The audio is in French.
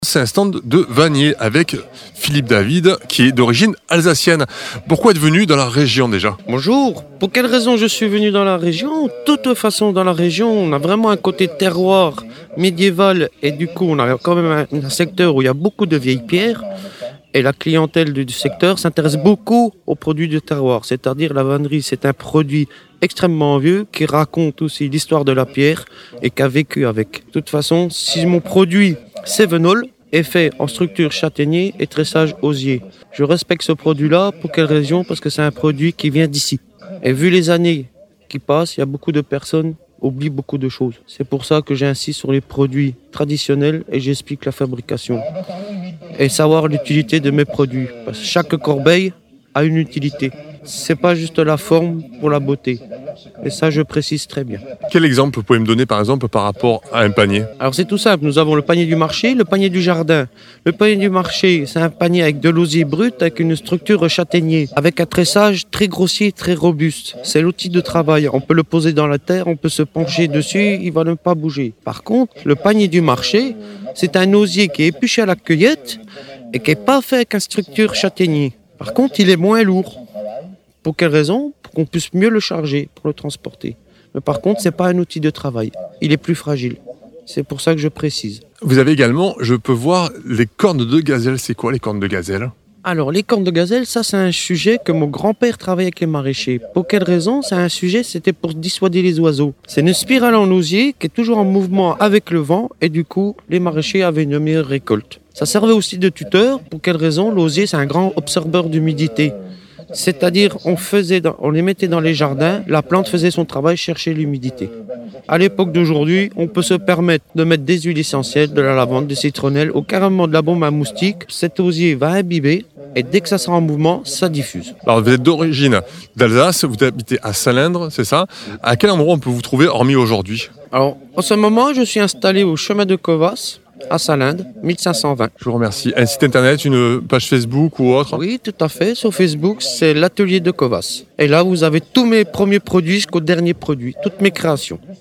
C'est un stand de Vanier avec Philippe David qui est d'origine alsacienne. Pourquoi être venu dans la région déjà? Bonjour, pour quelle raison je suis venu dans la région? De toute façon, dans la région, on a vraiment un côté terroir médiéval et du coup, on a quand même un secteur où il y a beaucoup de vieilles pierres et la clientèle du secteur s'intéresse beaucoup aux produits de terroir, c'est-à-dire la vannerie, c'est un produit extrêmement vieux qui raconte aussi l'histoire de la pierre et qui a vécu avec. De toute façon, si mon produit Cévenol est fait en structure châtaignier et tressage osier. Je respecte ce produit-là. Pour quelle raison? Parce que c'est un produit qui vient d'ici. Et vu les années qui passent, il y a beaucoup de personnes qui oublient beaucoup de choses. C'est pour ça que j'insiste sur les produits traditionnels et j'explique la fabrication. Et savoir l'utilité de mes produits. Parce que chaque corbeille a une utilité. C'est pas juste la forme pour la beauté. Et ça, je précise très bien. Quel exemple vous pouvez me donner par exemple par rapport à un panier? Alors c'est tout simple, nous avons le panier du marché, le panier du jardin. Le panier du marché, c'est un panier avec de l'osier brut, avec une structure châtaignier, avec un tressage très grossier, très robuste. C'est l'outil de travail, on peut le poser dans la terre, on peut se pencher dessus, il va ne pas bouger. Par contre, le panier du marché, c'est un osier qui est épluché à la cueillette et qui n'est pas fait avec une structure châtaignier. Par contre, il est moins lourd. Pour quelle raison? Pour qu'on puisse mieux le charger, pour le transporter. Mais par contre, ce n'est pas un outil de travail. Il est plus fragile. C'est pour ça que je précise. Vous avez également, je peux voir, les cornes de gazelle. C'est quoi les cornes de gazelle? Alors, les cornes de gazelle, ça, c'est un sujet que mon grand-père travaillait avec les maraîchers. Pour quelle raison? C'est un sujet, c'était pour dissuader les oiseaux. C'est une spirale en osier qui est toujours en mouvement avec le vent et du coup, les maraîchers avaient une meilleure récolte. Ça servait aussi de tuteur. Pour quelle raison? L'osier, c'est un grand absorbeur d'humidité. C'est-à-dire, on les mettait dans les jardins, la plante faisait son travail, chercher l'humidité. À l'époque d'aujourd'hui, on peut se permettre de mettre des huiles essentielles, de la lavande, des citronnelles ou carrément de la bombe à moustiques. Cet osier va imbiber et dès que ça sera en mouvement, ça diffuse. Alors vous êtes d'origine d'Alsace, vous habitez à Salindre, c'est ça? À quel endroit on peut vous trouver hormis aujourd'hui? Alors, en ce moment, je suis installé au chemin de Covas, à Salindre, 1520. Je vous remercie. Un site internet, une page Facebook ou autre? Oui, tout à fait. Sur Facebook, c'est l'atelier de Covas. Et là, vous avez tous mes premiers produits jusqu'au dernier produit, toutes mes créations.